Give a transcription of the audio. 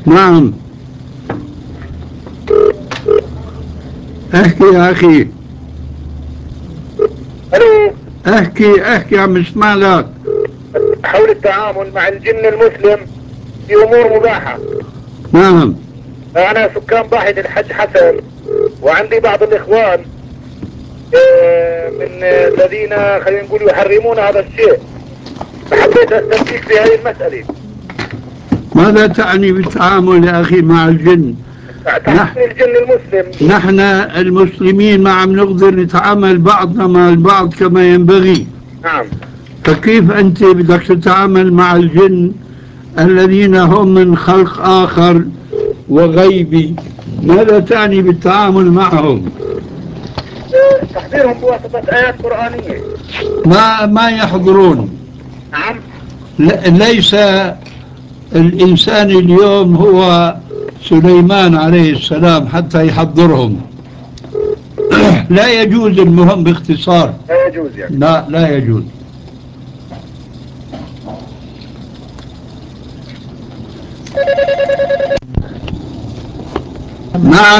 نعم. احكي يا أخي. الو. احكي عم اسمع لك. حول التعامل مع الجن المسلم في امور مباحة. نعم. انا سكان ضاحية الحج حسن، وعندي بعض الاخوان من الذين خلينا نقول يحرمون هذا الشيء، فحبيت استفتيك في هذه المسألة. ماذا تعني بالتعامل يا أخي مع الجن؟ تعامل الجن المسلم. نحن المسلمين ما عم نقدر نتعامل بعضنا مع البعض كما ينبغي، نعم. فكيف أنت بدك تتعامل مع الجن الذين هم من خلق آخر وغيبي؟ ماذا تعني بالتعامل معهم؟ تحذيرهم بواسطة آيات قرآنية. ما يحضرون. نعم. ليس الإنسان اليوم هو سليمان عليه السلام حتى يحضرهم. لا يجوز. المهم باختصار لا يجوز يعني. لا يجوز. نعم.